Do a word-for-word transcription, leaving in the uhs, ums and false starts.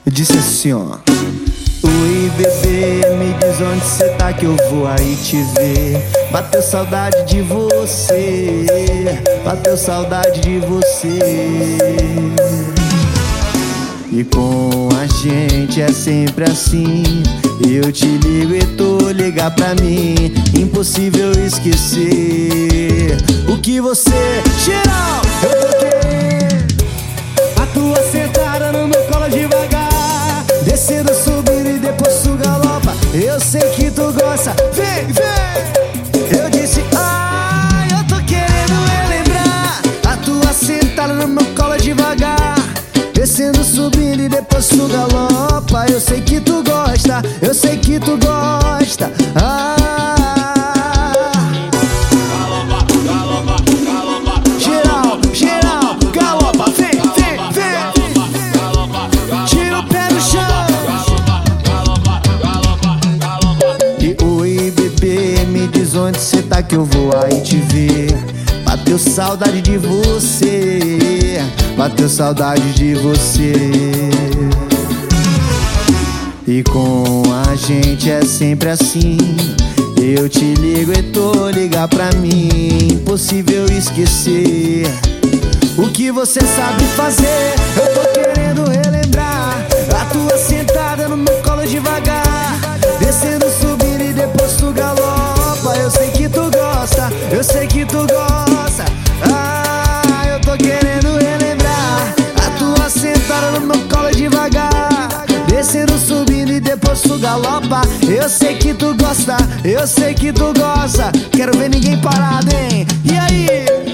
disse assim, ó: oi bebê, me diz onde cê tá que eu vou aí te ver. Bateu saudade de você, bateu saudade de você. E com a gente é sempre assim, eu te ligo e tu liga pra mim. Impossível esquecer o que você... Geral, eu tô querendo a tua sentada no meu colo devagar, descendo, subindo e depois tu galopa. Eu sei que tu gosta, vem, vem. Eu disse, ai, eu tô querendo relembrar a tua sentada no meu colo devagar, descendo, subindo e depois tu galopa. Eu sei que tu gosta, eu sei que tu gosta. Ah, Galopa, galopa, galopa, geral, geral, galopa, vem, vem, vem. galopa, Tira o pé do chão. galopa, galopa, galopa. E oi bebê, me diz onde cê tá que eu vou aí te ver. Bateu saudade de você, bateu saudade de você. E com a gente é sempre assim, eu te ligo e tu liga pra mim. Impossível esquecer o que você sabe fazer. Eu tô querendo relembrar a tua sentada no meu colo devagar, descendo, subindo e depois tu galopa. Eu sei que tu gosta, eu sei que tu gosta. Ah, eu tô querendo relembrar a tua sentada no meu colo devagar, descendo, subindo e depois tu galopa. Eu sei que tu gosta, eu sei que tu gosta. Quero ver ninguém parado, hein? E aí?